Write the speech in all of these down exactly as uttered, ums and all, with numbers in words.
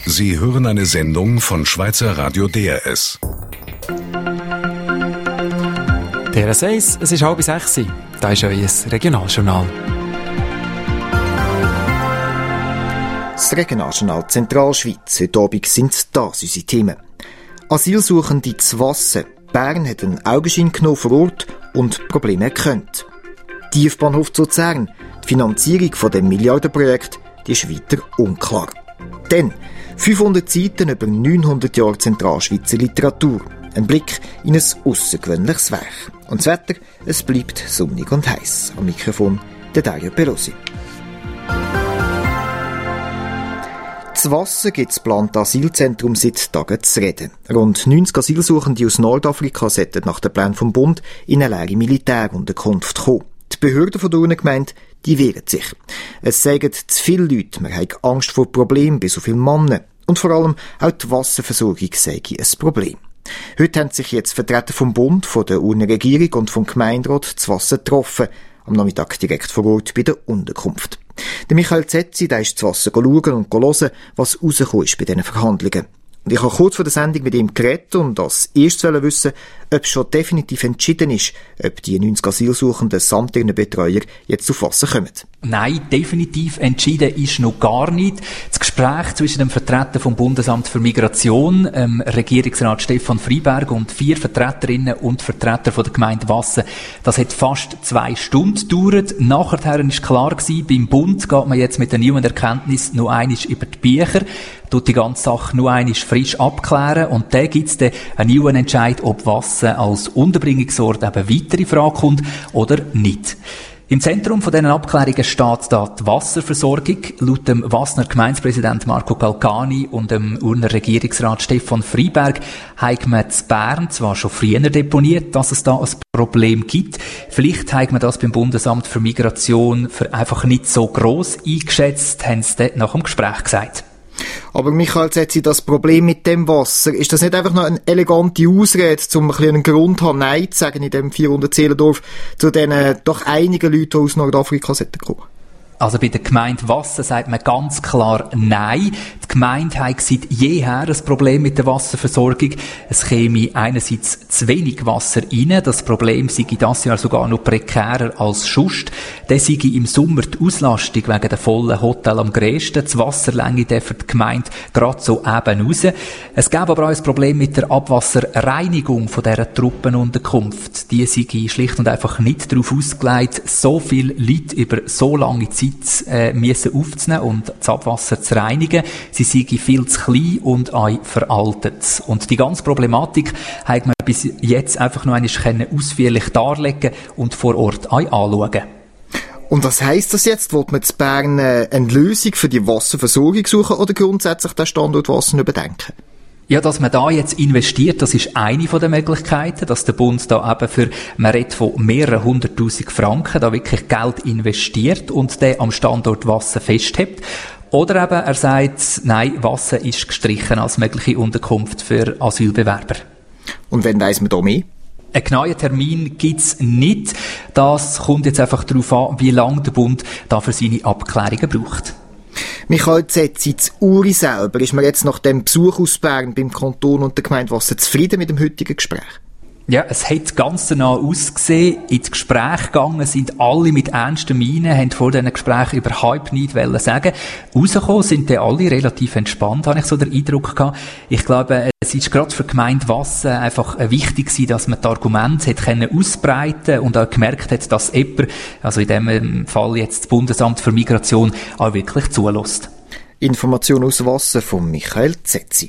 Sie hören eine Sendung von Schweizer Radio D R S. D R S eins, es ist halb sechs. Da ist euer Regionaljournal. Das Regionaljournal Zentralschweiz. Heute Abend sind das unsere Themen. Asylsuchende zu Wassen. Bern hat einen Augenschein genommen vor Ort und Probleme erkannt. Tiefbahnhof zu Luzern. Die Finanzierung von dem Milliardenprojekt die ist weiter unklar. Dann fünfhundert Seiten über neunhundert Jahre Zentralschweizer Literatur. Ein Blick in ein außergewöhnliches Werk. Und das Wetter, es bleibt sonnig und heiß. Am Mikrofon der Dario Pelosi. Zu Wassen gibt es geplante Asylzentrum seit Tagen zu reden. Rund neunzig Asylsuchende aus Nordafrika sollten nach dem Plan vom Bund in eine leere Militärunterkunft kommen. Die Behörden von der Urnengemeinde, die wehren sich. Es sagen zu viele Leute, man habe Angst vor Problemen bei so vielen Männern. Und vor allem auch die Wasserversorgung sei ein Problem. Heute haben sich jetzt Vertreter vom Bund, von der Urnenregierung und vom Gemeinderat zu Wassen getroffen. Am Nachmittag direkt vor Ort bei der Unterkunft. Der Michael Zetzi, der ist zu Wassen schauen und hören, was rausgekommen ist bei diesen Verhandlungen. Und ich habe kurz vor der Sendung mit ihm geredet und als erstes wissen, ob schon definitiv entschieden ist, ob die neunzig Asylsuchenden samt ihren Betreuer jetzt auf Wassen kommen. Nein, definitiv entschieden ist noch gar nicht. Das Gespräch zwischen dem Vertreter vom Bundesamt für Migration, ähm, Regierungsrat Stefan Freiberg und vier Vertreterinnen und Vertreter von der Gemeinde Wassen, das hat fast zwei Stunden gedauert. Nachher war klar gewesen, beim Bund geht man jetzt mit der neuen Erkenntnis noch einmal über die Bücher, tut die ganze Sache noch einmal frisch abklären und dann gibt es dann einen neuen Entscheid, ob Wassen als Unterbringungsort eben weiter in Frage kommt oder nicht. Im Zentrum von diesen Abklärungen steht da die Wasserversorgung. Laut dem Wassner Gemeindepräsident Marco Calcani und dem Urner Regierungsrat Stefan Freiberg hat man in Bern zwar schon früher deponiert, dass es da ein Problem gibt. Vielleicht hat man das beim Bundesamt für Migration für einfach nicht so gross eingeschätzt, haben sie dort nach dem Gespräch gesagt. Aber Michael Zetzi, das Problem mit dem Wasser, ist das nicht einfach noch eine elegante Ausrede, um ein bisschen einen Grund zu haben, Nein zu sagen in dem vierhundert-Seelendorf zu den doch einigen Leuten, die aus Nordafrika kommen? Also bei der Gemeinde Wassen sagt man ganz klar Nein. Die Gemeinde hat seit jeher ein Problem mit der Wasserversorgung. Es käme einerseits zu wenig Wasser rein. Das Problem sei dieses Jahr sogar noch prekärer als sonst. Dann sei im Sommer die Auslastung wegen der vollen Hotel am grössten. Die Wasserlänge der für die Gemeinde gerade so eben raus. Es gäbe aber auch ein Problem mit der Abwasserreinigung von dieser Truppenunterkunft. Die sei schlicht und einfach nicht darauf ausgelegt, so viele Leute über so lange Zeit äh, müssen aufzunehmen und das Abwasser zu reinigen. Sie seien viel zu klein und auch veraltet. Und die ganze Problematik hat man bis jetzt einfach noch einmal ausführlich darlegen und vor Ort auch anschauen. Und was heisst das jetzt? Wollt man in Bern äh, eine Lösung für die Wasserversorgung suchen oder grundsätzlich den Standort Wassen überdenken? Ja, dass man da jetzt investiert, das ist eine von den Möglichkeiten, dass der Bund da eben für, man redet von mehreren hunderttausend Franken, da wirklich Geld investiert und den am Standort Wassen festhebt. Oder eben er sagt, nein, Wassen ist gestrichen als mögliche Unterkunft für Asylbewerber. Und wann weiss man da mehr? Einen genauen Termin gibt's nicht. Das kommt jetzt einfach darauf an, wie lange der Bund da für seine Abklärungen braucht. Michael Zetzi, zu Uri selber, ist man jetzt nach dem Besuch aus Bern beim Kanton und der Gemeinde Wassen zufrieden mit dem heutigen Gespräch? Ja, es hat ganz nah ausgesehen. Ins Gespräch gegangen sind alle mit ernsten Mienen, haben vor diesen Gesprächen überhaupt nichts wollen sagen. Rausgekommen sind dann alle relativ entspannt, habe ich so den Eindruck gehabt. Ich glaube, es ist gerade für die Gemeinde Wassen einfach wichtig gewesen, dass man die Argumente hat können ausbreiten und auch gemerkt hat, dass jemand, also in diesem Fall jetzt das Bundesamt für Migration, auch wirklich zulässt. Information aus Wassen von Michael Zetzi.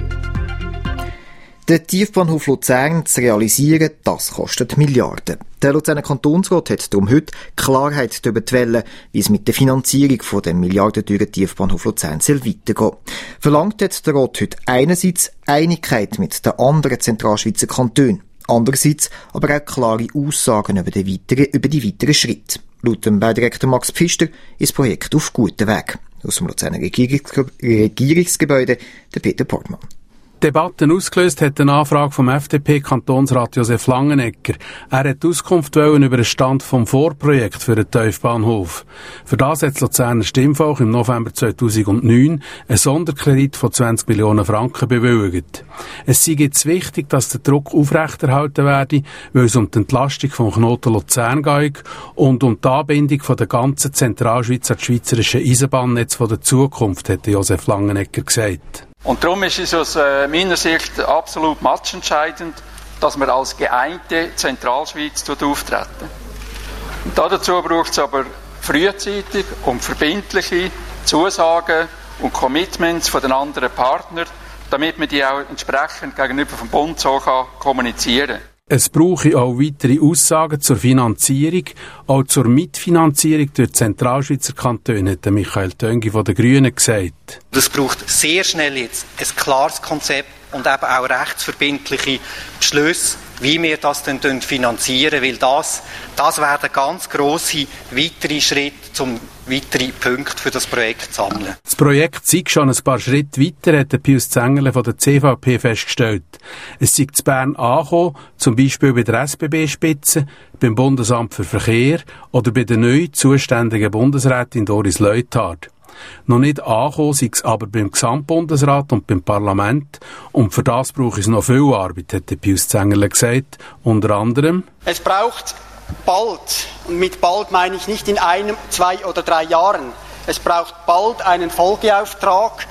Den Tiefbahnhof Luzern zu realisieren, das kostet Milliarden. Der Luzerner Kantonsrat hat darum heute Klarheit darüber wollen, wie es mit der Finanzierung von dem milliardenteuren Tiefbahnhof Luzern soll weitergehen. Verlangt hat der Rat heute einerseits Einigkeit mit den anderen Zentralschweizer Kantonen, andererseits aber auch klare Aussagen über die weiteren, über die weiteren Schritte. Laut dem Baudirektor Max Pfister ist das Projekt auf gutem Weg. Aus dem Luzerner Regierungsgebäude, der Peter Portmann. Die Debatte ausgelöst hat eine Anfrage vom F D P-Kantonsrat Josef Langenegger. Er hat Auskunft wollen über den Stand vom Vorprojekt für den Tiefbahnhof. Für das hat das Luzerner Stimmvolk im November zweitausendneun einen Sonderkredit von zwanzig Millionen Franken bewilligt. Es sei jetzt wichtig, dass der Druck aufrechterhalten werde, weil es um die Entlastung vom Knoten Luzern geht und um die Anbindung von der ganzen Zentralschweiz an das schweizerische Eisenbahnnetz von der Zukunft, hat Josef Langenegger gesagt. Und darum ist es aus äh, meiner Sicht absolut matchentscheidend, dass wir als geeinte Zentralschweiz auftreten. Und dazu braucht es aber frühzeitig und verbindliche Zusagen und Commitments von den anderen Partnern, damit man die auch entsprechend gegenüber vom Bund so kann kommunizieren kann. Es brauche auch weitere Aussagen zur Finanzierung, auch zur Mitfinanzierung durch die Zentralschweizer Kantone, hat Michael Töngi von den Grünen gesagt. Es braucht sehr schnell jetzt ein klares Konzept und eben auch rechtsverbindliche Beschlüsse, wie wir das denn finanzieren, weil das, das werden ganz grosse weitere Schritte, um weitere Punkte für das Projekt zu sammeln. Das Projekt sei schon ein paar Schritte weiter, hat Pius Zengerle von der C V P festgestellt. Es sei zu Bern angekommen, zum Beispiel bei der S B B-Spitze, beim Bundesamt für Verkehr oder bei der neu zuständigen Bundesrätin Doris Leuthard. Noch nicht angekommen sei es aber beim Gesamtbundesrat und beim Parlament. Und für das braucht es noch viel Arbeit, hat Pius Zengerle gesagt. Unter anderem: Es braucht bald, und mit bald meine ich nicht in einem, zwei oder drei Jahren, es braucht bald einen Folgeauftrag,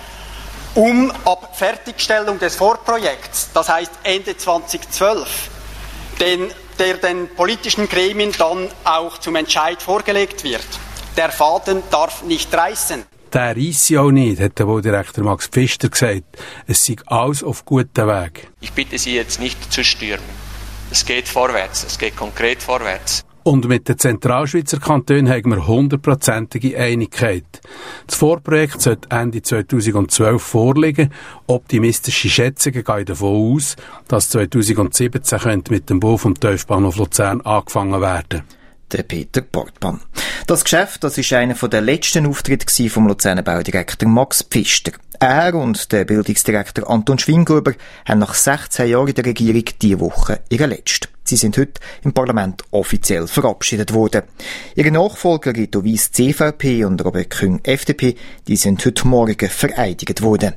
um ab Fertigstellung des Vorprojekts, das heißt Ende zweitausendzwölf, den, der den politischen Gremien dann auch zum Entscheid vorgelegt wird. Der Faden darf nicht reißen. Der reisse auch nicht, hat der Baudirektor Max Pfister gesagt. Es sei alles auf gutem Weg. Ich bitte Sie jetzt nicht zu stürmen. Es geht vorwärts, es geht konkret vorwärts. Und mit den Zentralschweizer Kantonen haben wir hundertprozentige Einigkeit. Das Vorprojekt sollte Ende zweitausendzwölf vorliegen. Optimistische Schätzungen gehen davon aus, dass zweitausendsiebzehn könnte mit dem Bau vom Tiefbahnhof Luzern angefangen werden. Der Peter Portmann. Das Geschäft, das ist einer der letzten Auftritte vom Luzerner Baudirektor Max Pfister. Er und der Bildungsdirektor Anton Schwinghuber haben nach sechzehn Jahren in der Regierung diese Woche ihren letzten. Sie sind heute im Parlament offiziell verabschiedet worden. Ihre Nachfolger Rito Weiss C V P und Robert Küng F D P, die sind heute Morgen vereidigt worden.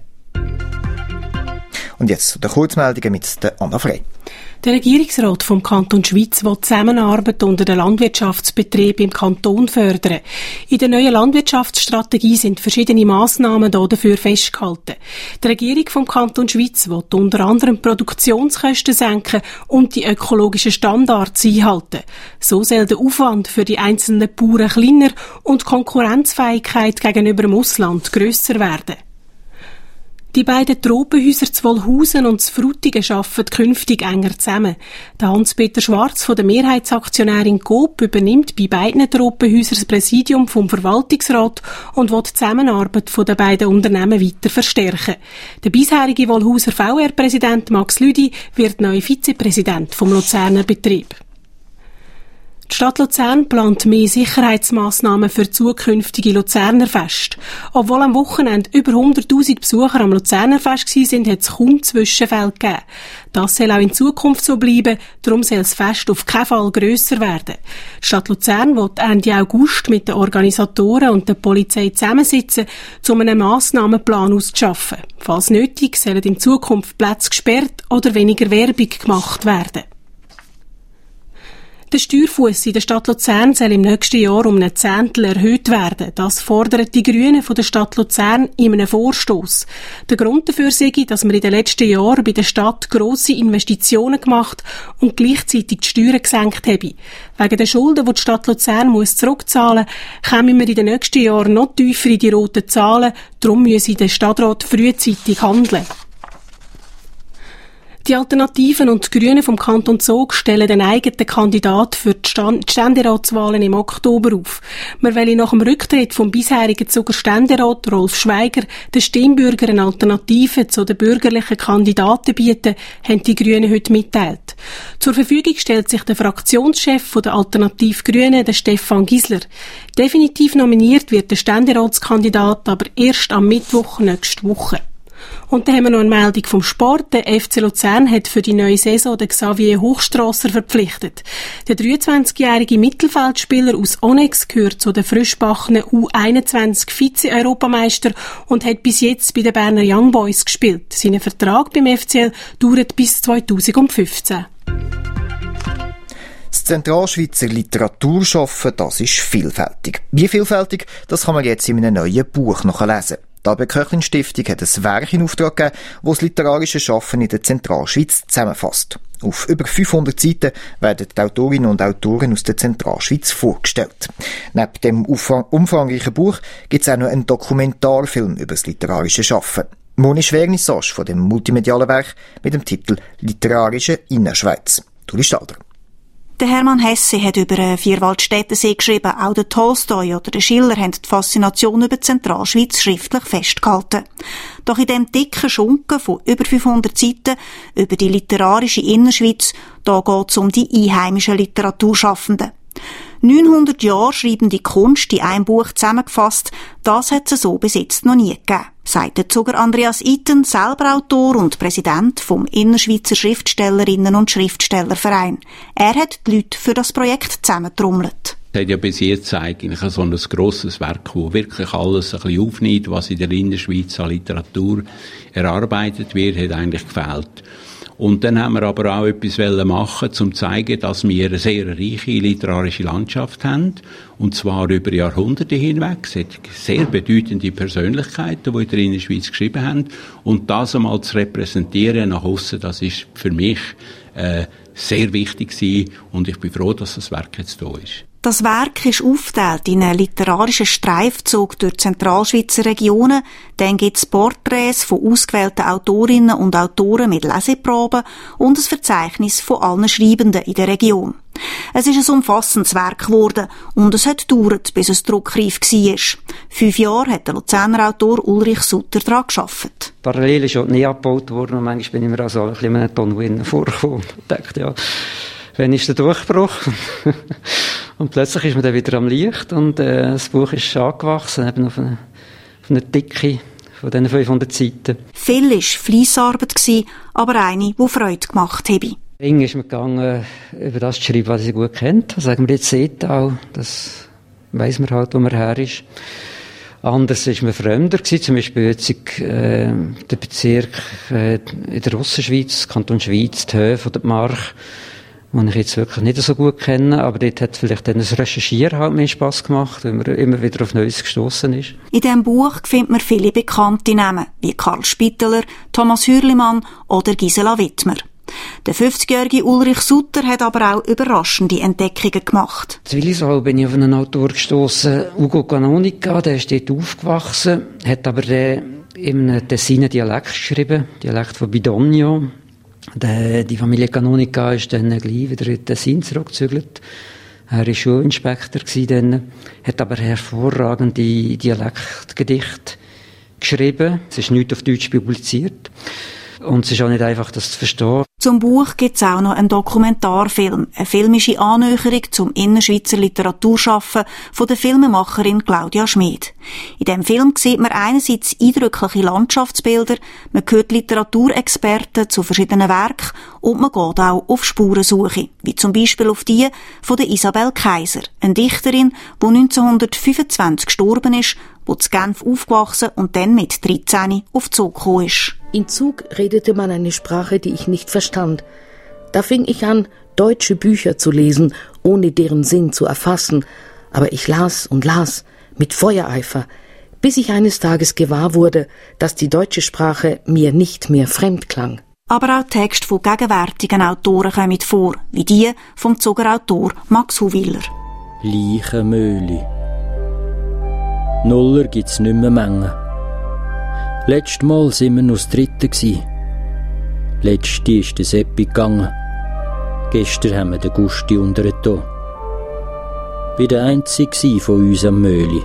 Und jetzt zu den Kurzmeldungen mit der Anna Frey. Der Regierungsrat vom Kanton Schwyz will Zusammenarbeit unter den Landwirtschaftsbetrieben im Kanton fördern. In der neuen Landwirtschaftsstrategie sind verschiedene Massnahmen dafür festgehalten. Die Regierung vom Kanton Schwyz will unter anderem Produktionskosten senken und die ökologischen Standards einhalten. So soll der Aufwand für die einzelnen Bauern kleiner und die Konkurrenzfähigkeit gegenüber dem Ausland grösser werden. Die beiden Tropenhäuser zu Wolhusen und zu Frutigen arbeiten künftig enger zusammen. Der Hans-Peter Schwarz von der Mehrheitsaktionärin Coop übernimmt bei beiden Tropenhäusern das Präsidium vom Verwaltungsrat und will die Zusammenarbeit der beiden Unternehmen weiter verstärken. Der bisherige Wolhuser V R-Präsident Max Lüdi wird neuer Vizepräsident vom Luzerner Betrieb. Die Stadt Luzern plant mehr Sicherheitsmassnahmen für zukünftige Luzerner Feste. Obwohl am Wochenende über hunderttausend Besucher am Luzerner Fest waren, hat es kaum Zwischenfälle gegeben. Das soll auch in Zukunft so bleiben, darum soll das Fest auf keinen Fall grösser werden. Die Stadt Luzern will Ende August mit den Organisatoren und der Polizei zusammensitzen, um einen Massnahmenplan auszuschaffen. Falls nötig, sollen in Zukunft Plätze gesperrt oder weniger Werbung gemacht werden. Der Steuerfuss in der Stadt Luzern soll im nächsten Jahr um einen Zehntel erhöht werden. Das fordern die Grünen von der Stadt Luzern in einem Vorstoss. Der Grund dafür sei, dass wir in den letzten Jahren bei der Stadt grosse Investitionen gemacht und gleichzeitig die Steuern gesenkt haben. Wegen der Schulden, die die Stadt Luzern muss zurückzahlen muss, kommen wir in den nächsten Jahren noch tiefer in die roten Zahlen. Darum müsse der Stadtrat frühzeitig handeln. Die Alternativen und die Grünen vom Kanton Zug stellen den eigenen Kandidat für die Ständeratswahlen im Oktober auf. Wir wollen nach dem Rücktritt vom bisherigen Zuger Ständerat Rolf Schweiger den Stimmbürgern eine Alternative zu den bürgerlichen Kandidaten bieten, haben die Grünen heute mitteilt. Zur Verfügung stellt sich der Fraktionschef der Alternativ Grünen, der Stefan Gisler. Definitiv nominiert wird der Ständeratskandidat aber erst am Mittwoch nächste Woche. Und dann haben wir noch eine Meldung vom Sport. Der F C Luzern hat für die neue Saison den Xavier Hochstrasser verpflichtet. Der dreiundzwanzigjährige Mittelfeldspieler aus Onyx gehört zu den frischbackenen U einundzwanzig Vize-Europameister und hat bis jetzt bei den Berner Young Boys gespielt. Sein Vertrag beim F C L dauert bis zweitausendfünfzehn. Das Zentralschweizer Literaturschaffen, das ist vielfältig. Wie vielfältig, das kann man jetzt in einem neuen Buch nachlesen. Die Albert-Köchlin-Stiftung hat ein Werk in Auftrag gegeben, das das literarische Schaffen in der Zentralschweiz zusammenfasst. Auf über fünfhundert Seiten werden die Autorinnen und Autoren aus der Zentralschweiz vorgestellt. Neben dem umfangreichen Buch gibt es auch noch einen Dokumentarfilm über das literarische Schaffen. Monisch Vernissage von dem multimedialen Werk mit dem Titel «Literarische Innerschweiz». Tuli Stalder. Der Hermann Hesse hat über einen Vierwaldstättersee geschrieben. Auch der Tolstoi oder der Schiller haben die Faszination über die Zentralschweiz schriftlich festgehalten. Doch in dem dicken Schunken von über fünfhundert Seiten über die literarische Innerschweiz, da geht es um die einheimischen Literaturschaffenden. neunhundert Jahre schreibende Kunst in einem Buch zusammengefasst, das hat es so bis jetzt noch nie gegeben, sagt der sogar Andreas Itten, selber Autor und Präsident vom Innerschweizer Schriftstellerinnen- und Schriftstellerverein. Er hat die Leute für das Projekt zusammentrommelt. Es hat ja bis jetzt eigentlich so ein grosses Werk, das wirklich alles ein bisschen aufnimmt, was in der Innerschweiz an Literatur erarbeitet wird, hat eigentlich gefehlt. Und dann haben wir aber auch etwas machen, um zu zeigen, dass wir eine sehr reiche literarische Landschaft haben. Und zwar über Jahrhunderte hinweg. Es hat sehr bedeutende Persönlichkeiten, die in der Innerschweiz geschrieben haben. Und das einmal zu repräsentieren nach aussen, das ist für mich äh, sehr wichtig gewesen. Und ich bin froh, dass das Werk jetzt da ist. Das Werk ist aufgeteilt in einen literarischen Streifzug durch die Zentralschweizer Regionen. Dann gibt es Porträts von ausgewählten Autorinnen und Autoren mit Leseproben und ein Verzeichnis von allen Schreibenden in der Region. Es ist ein umfassendes Werk geworden und es hat gedauert, bis es druckreif war. Fünf Jahre hat der Luzerner Autor Ulrich Sutter daran gearbeitet. Parallel ist auch nie abgebaut worden und manchmal bin ich mir also ein bisschen in einem Tonwin vorgekommen und dachte, ja, wann ist der Durchbruch? Und plötzlich ist man dann wieder am Licht und äh, das Buch ist angewachsen, eben auf eine, auf eine Dicke von diesen fünfhundert Seiten. Viel war Fleissarbeit, aber eine, die Freude gemacht habe. Eng ist man gegangen, über das zu schreiben, was ich gut kennt. Sagen wir jetzt Seetau, das weiss man halt, wo man her ist. Anders war man fremder gewesen, zum Beispiel jetzt äh, der Bezirk äh, in der Russenschweiz, Kanton Schweiz, die Höfe oder die March, die ich jetzt wirklich nicht so gut kenne, aber dort hat vielleicht dann das Recherchieren halt mehr Spass gemacht, weil man immer wieder auf Neues gestossen ist. In diesem Buch findet man viele bekannte Namen, wie Karl Spitteler, Thomas Hürlimann oder Gisela Wittmer. Der fünfzigjährige Ulrich Sutter hat aber auch überraschende Entdeckungen gemacht. In Willisau bin ich auf einen Autor gestossen, Ugo Canonica, der ist dort aufgewachsen, hat aber den in einem Tessiner Dialekt geschrieben, Dialekt von Bidogno. Die, die Familie Canonica ist dann gleich wieder in Tessin zurückgezügelt. Er war Schulinspektor dann, hat aber hervorragende Dialektgedichte geschrieben. Es ist nichts auf Deutsch publiziert. Und es ist auch nicht einfach, das zu verstehen. Zum Buch gibt es auch noch einen Dokumentarfilm, eine filmische Annäherung zum Innerschweizer Literaturschaffen von der Filmemacherin Claudia Schmid. In diesem Film sieht man einerseits eindrückliche Landschaftsbilder, man hört Literaturexperten zu verschiedenen Werken und man geht auch auf Spurensuche, wie zum Beispiel auf die von der Isabel Kaiser, eine Dichterin, die neunzehnhundertfünfundzwanzig gestorben ist, die in Genf aufgewachsen und dann mit dreizehn auf Zug gekommen ist. In Zug redete man eine Sprache, die ich nicht verstand. Da fing ich an, deutsche Bücher zu lesen, ohne deren Sinn zu erfassen. Aber ich las und las, mit Feuereifer, bis ich eines Tages gewahr wurde, dass die deutsche Sprache mir nicht mehr fremd klang. Aber auch Texte von gegenwärtigen Autoren kommen vor, wie die vom Zuger Autor Max Huwiller. Leichenmühle. Nuller gibt's nicht mehr Menge. Letztes Mal waren wir noch das Dritte. Letzte ist der Seppi gegangen. Gestern haben wir den Gusti untergetan. Ich war der Einzige von uns am Möhli.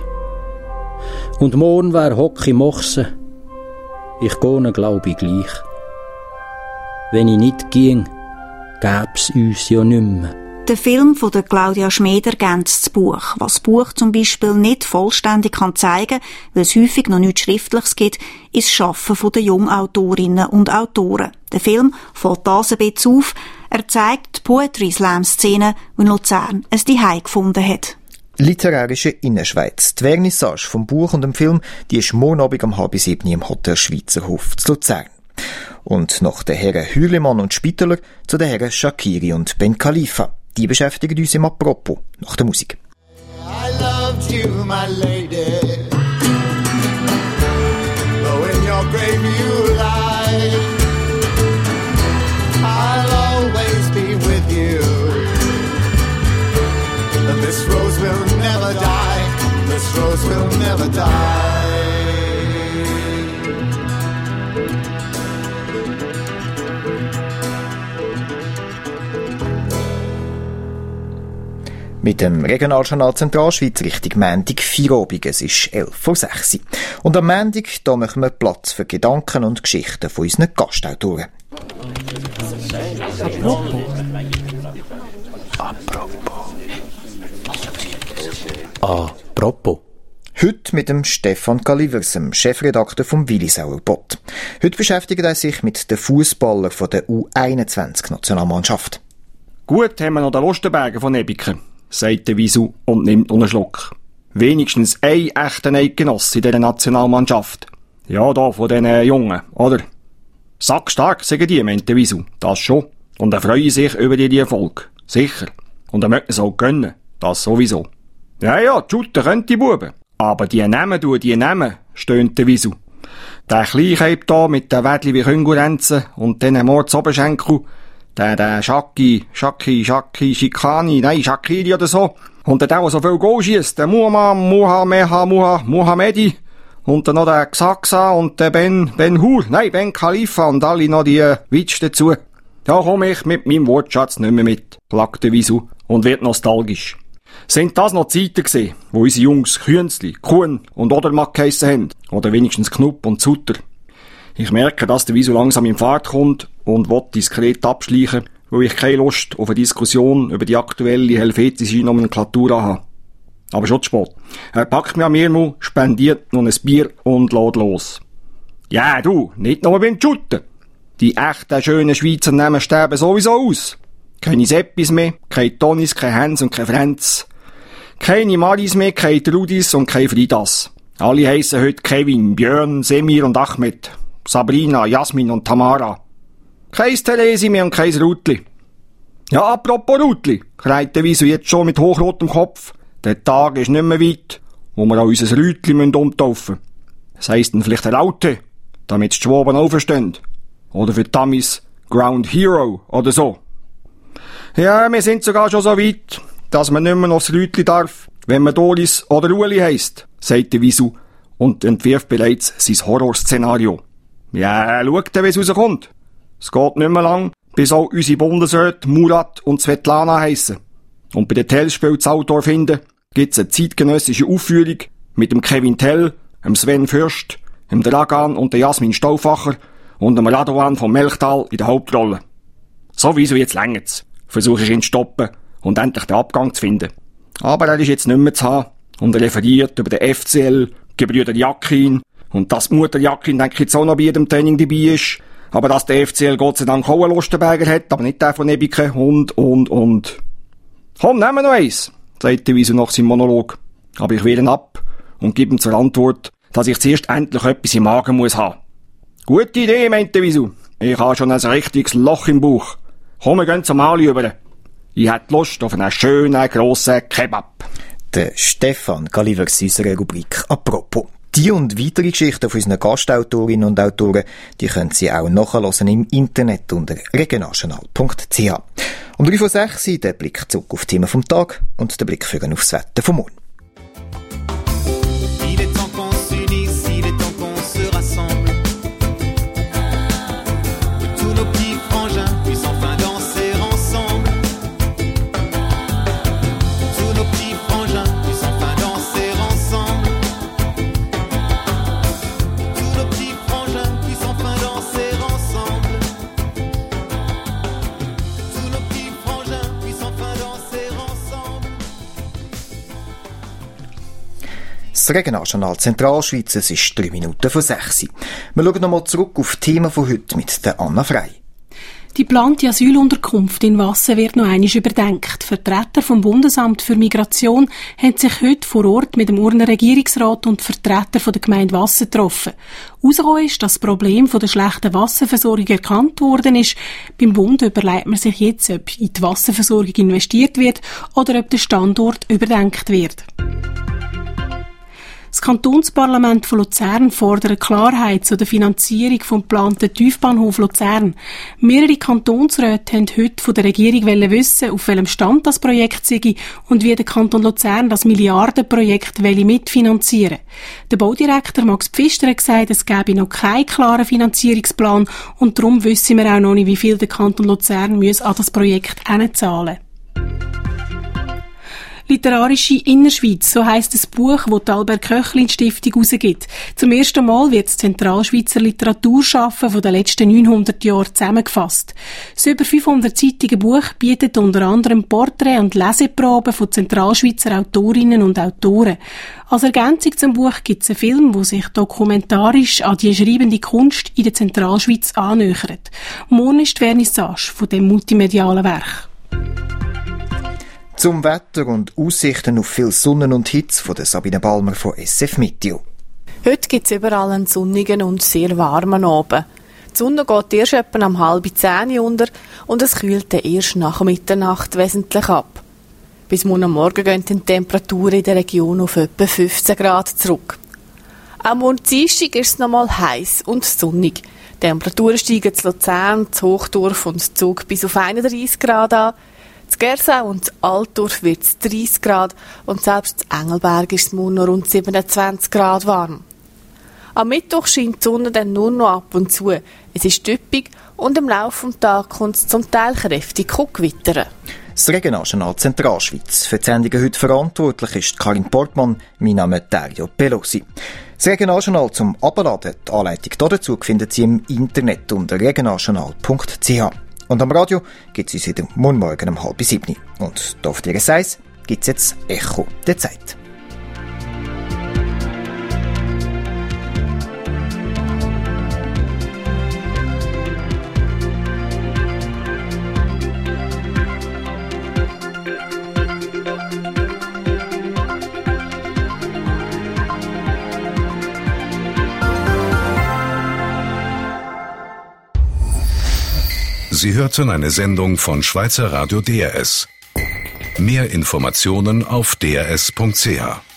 Und morgen wär Hockey Mochsen. Ich gehe, glaube ich, gleich. Wenn ich nicht ging, gäb's uns ja nicht mehr. Der Film von der Claudia Schmeder ergänzt das Buch. Was das Buch zum Beispiel nicht vollständig kann zeigen, weil es häufig noch nichts Schriftliches gibt, ist das Schaffen der Jungautorinnen und Autoren. Der Film fällt das ein bisschen auf. Er zeigt die Poetry-Slam-Szene, die Luzern ein Zuhause gefunden hat. Literarische Innerschweiz. Die Vernissage vom Buch und dem Film, die ist morgen Abend um halb sieben im Hotel Schweizerhof zu Luzern. Und nach den Herren Hürlimann und Spitaler zu den Herren Shakiri und Ben Khalifa. Die beschäftigen uns im Apropos nach der Musik. I loved you, my lady. Though in your grave you lie, I'll always be with you. This rose will never die. This rose will never die. Mit dem Regionaljournal Zentralschweiz Richtung Montag, Feierabend. Es ist elf vor sechs. Und am Montag, da machen wir Platz für Gedanken und Geschichten von unseren Gastautoren. Apropos. Heute mit dem Stefan Galivers, dem Chefredakteur vom Willisauer Bott. Heute beschäftigt er sich mit den Fußballern der U einundzwanzig Nationalmannschaft. Gut haben wir noch den Lostenberger von Ebiken, sagt der Wisu und nimmt noch einen Schluck. Wenigstens ein echter Eidgenosse in dieser Nationalmannschaft. Ja, da von diesen Jungen, oder? Sackstark, sagen die, meint der Wisu. Das schon. Und er freut sich über ihre Erfolg. Sicher. Und er möchte es auch gönnen. Das sowieso. Ja, ja, die Shooter können die Buben. Aber die nehmen du, die nehmen, stöhnt der Wisu. Der Kleinkeib da mit den Wädli wie Konkurrenzen und den Mordsoberschenkel, der, der Schaki, Schaki, Schaki, Schikani, nein, Shakiri oder so. Und der, der so viel Goal schiesst, der Muhammad, Muhameha, Muha, Muhammedi. Und dann noch der Xaxa und der Ben, Ben Hur, nein, Ben Khalifa und alle noch die äh, Witsch dazu. Da komme ich mit meinem Wortschatz nicht mehr mit, klagt der Wisu und wird nostalgisch. Sind das noch Zeiten gewesen, wo unsere Jungs Künzli, Kuhn und Odermatt geheissen haben? Oder wenigstens Knupp und Zutter? Ich merke, dass der Wisu langsam in Fahrt kommt und will diskret abschleichen, weil ich keine Lust auf eine Diskussion über die aktuelle helvetische Nomenklatur habe. Aber schon zu spät. Er packt mir am Irmu, spendiert noch ein Bier und lädt los. Ja, du, nicht nur beim Shooten. Die echten, schönen Schweizer Namen sterben sowieso aus. Keine Seppis mehr, keine Tonis, keine Hans und keine Franz. Keine Maris mehr, keine Trudis und keine Fridas. Alle heissen heute Kevin, Björn, Semir und Ahmed. Sabrina, Jasmin und Tamara. Kein Theresi mehr und kein Rutli. Ja, apropos Rutli, kreit der Wisu jetzt schon mit hochrotem Kopf. Der Tag ist nicht mehr weit, wo wir an unser Rütli umtaufen müssen. Das heisst dann vielleicht eine Laute, damit die Schwaben auferstehen. Oder für Tamis Ground Hero oder so. Ja, wir sind sogar schon so weit, dass man nicht mehr aufs Rütli darf, wenn man Doris oder Ueli heisst, sagt der Wisu und entwirft bereits sein Horrorszenario. Ja, schaut, wie es rauskommt. Es geht nicht mehr lang, bis auch unsere Bundesräte Murat und Svetlana heissen. Und bei den Tell-Spielen zu Autor finden, gibt's eine zeitgenössische Aufführung mit dem Kevin Tell, dem Sven Fürst, dem Dragan und der Jasmin Stauffacher und dem Radovan von Melchtal in der Hauptrolle. Sowieso jetzt längt's, versuche ich ihn zu stoppen und endlich den Abgang zu finden. Aber er ist jetzt nicht mehr zu haben und er referiert über den F C L, Gebrüder Jakin und dass die Mutter Jakin, denke ich, jetzt auch noch bei jedem Training dabei ist, aber dass der F C L Gott sei Dank auch einen Lostenberger hat, aber nicht der von Ebiken und, und, und. Komm, nehmen wir noch eins, sagt der Wisu nach seinem Monolog. Aber ich wehre ihn ab und gebe ihm zur Antwort, dass ich zuerst endlich etwas im Magen muss haben. Gute Idee, meint der Wisu. Ich habe schon ein richtiges Loch im Bauch. Komm, wir gehen zum Mali über. Ich hätte Lust auf einen schönen, grossen Kebab. Der Stefan Galivers in unserer Rubrik «Apropos». Die und weitere Geschichten von unseren Gastautorinnen und Autoren, die können Sie auch nachhören im Internet unter regionaljournal punkt c h. Um drei vor sechs der Blick zurück auf die Themen vom Tag und der Blick führen aufs Wetter vom Morgen. das Regionaljournal Zentralschweiz. Es ist drei Minuten vor sechs. Wir schauen nochmal zurück auf die Themen von heute mit der Anna Frey. Die geplante Asylunterkunft in Wassen wird noch einmal überdenkt. Vertreter vom Bundesamt für Migration haben sich heute vor Ort mit dem Urner Regierungsrat und Vertreter von der Gemeinde Wassen getroffen. Herausgekommen ist, dass das Problem von der schlechten Wasserversorgung erkannt worden ist. Beim Bund überlegt man sich jetzt, ob in die Wasserversorgung investiert wird oder ob der Standort überdenkt wird. Das Kantonsparlament von Luzern fordert Klarheit zu der Finanzierung vom geplanten Tiefbahnhof Luzern. Mehrere Kantonsräte haben heute von der Regierung wissen, auf welchem Stand das Projekt sei und wie der Kanton Luzern das Milliardenprojekt mitfinanzieren will. Der Baudirektor Max Pfister hat gesagt, es gebe noch keinen klaren Finanzierungsplan und darum wissen wir auch noch nicht, wie viel der Kanton Luzern muss an das Projekt zahlen. Literarische Innerschweiz, so heisst das Buch, das die Albert-Köchlin-Stiftung herausgibt. Zum ersten Mal wird das Zentralschweizer Literaturschaffen von den letzten neunhundert Jahren zusammengefasst. Das über fünfhundertseitige Buch bietet unter anderem Porträt- und Leseproben von Zentralschweizer Autorinnen und Autoren. Als Ergänzung zum Buch gibt es einen Film, der sich dokumentarisch an die schreibende Kunst in der Zentralschweiz annähert. Morgen ist die Vernissage von dem multimedialen Werk. Zum Wetter und Aussichten auf viel Sonne und Hitze von der Sabine Balmer von S F Meteo. Heute gibt es überall einen sonnigen und sehr warmen Abend. Die Sonne geht erst etwa um halb zehn unter und es kühlt dann erst nach Mitternacht wesentlich ab. Bis morgen Morgen gehen die Temperaturen in der Region auf etwa fünfzehn Grad zurück. Am morgen Dienstag ist es nochmal heiß und sonnig. Die Temperaturen steigen zu Luzern, zu Hochdorf und zu Zug bis auf einunddreissig Grad an. In Gersau und Altdorf wird es dreißig Grad und selbst in Engelberg ist es morgen noch rund siebenundzwanzig Grad warm. Am Mittwoch scheint die Sonne dann nur noch ab und zu. Es ist typisch und im Laufe des Tages kommt es zum Teil kräftig gewittern. Das Regionaljournal Zentralschweiz. Für die Sendung heute verantwortlich ist Karin Portmann, mein Name ist Dario Pelosi. Das Regionaljournal zum Abladen, die Anleitung dazu findet Sie im Internet unter regionaljournal punkt c h. Und am Radio gibt es uns wieder morgen Morgen um halb sieben. Und hier auf der S eins gibt es jetzt Echo der Zeit. Sie hörten eine Sendung von Schweizer Radio D R S. Mehr Informationen auf d r s punkt c h.